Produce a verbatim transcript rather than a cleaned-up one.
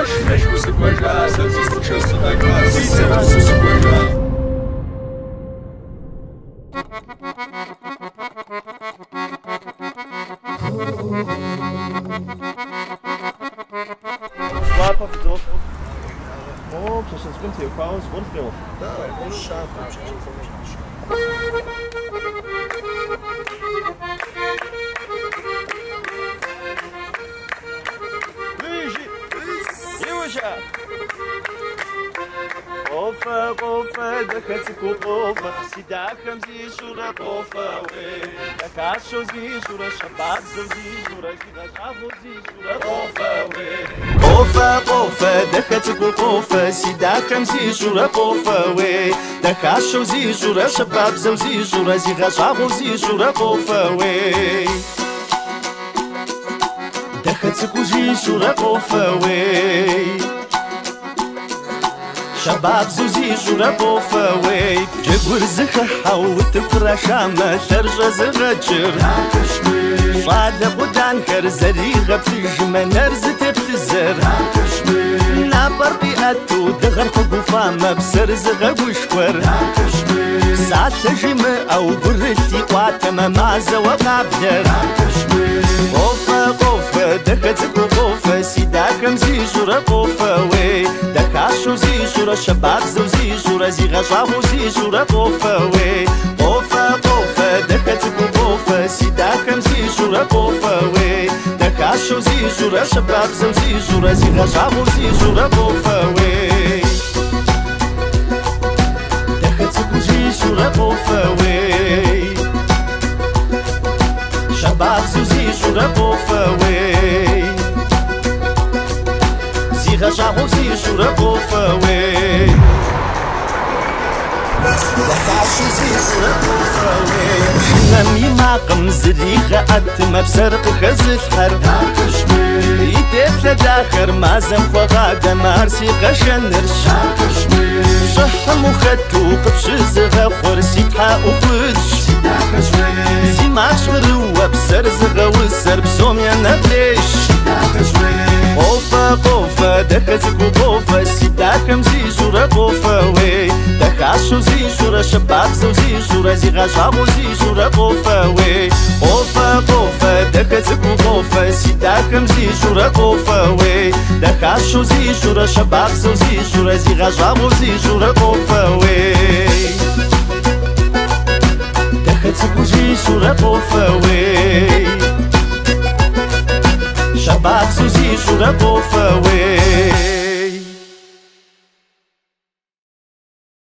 Mexo se cuelga, se escucha esto da igual, si se va se cuelga. Łapa w dół. O, przecież skąd je uchwało? Skąd było? Tak, on szapę przecież. Luigi! Южа! Qofa qofa dakhatku qofa sidakam zishura qofa we dakasho zishura shabat zishura gidashavu zishura qofa we Qofa qofa dakhatku qofa sidakam zishura qofa we dakasho zishura shabat zishura gidashavu zishura qofa we dakhatku zishura qofa we شباب زوزي جورا بوفاوي جبر زخ حاوت فراشامة ثرجة زغجر صاد قدان كرزري غبتج منرز تبتزر نابر بيئتو دغر خبوفا مبسر زغوشور ساعة جيم أو برتي قواتما معزة وقابدر قوفا قوفا دكتك قوفا سيداكم زي جورا بوفاوي دكاشو زي جورا شباب زوزي جورا زي غشامو زي جورا بوفاوي قوفا قوفا دكتك قوفا سيداكم زي جورا بوفاوي دكاشو زي جورا شباب زوزي جورا زي غشامو زي جورا بوفاوي دكتك زي جورا بوفاوي شباب زوزي جورا بوفاوي غشامو زي جورا بوفاوي دكاشو زي جورا بوفاوي نمي معقم زريخة أتما بسرق خزف حر يدف لداخر مازم فغادة مارسي غشنرش صح مختو قبش زغا خورسي بحا وخدش زي معش غروة بسر زغا وسر بسوم يا نبليش قوفا قوفا دكتك قوفا سيداكم زي جورا بوفاوي دكاشو زي جورا شباب زوزي جورا زي غشامو زي جورا بوفاوي قوفا قوفا دكتك قوفا سيداكم زي جورا بوفاوي دكاشو زي جورا شباب زوزي جورا زي غشامو زي جورا بوفاوي دكتك زي جورا بوفاوي شباب زوزي جورا بوفاوي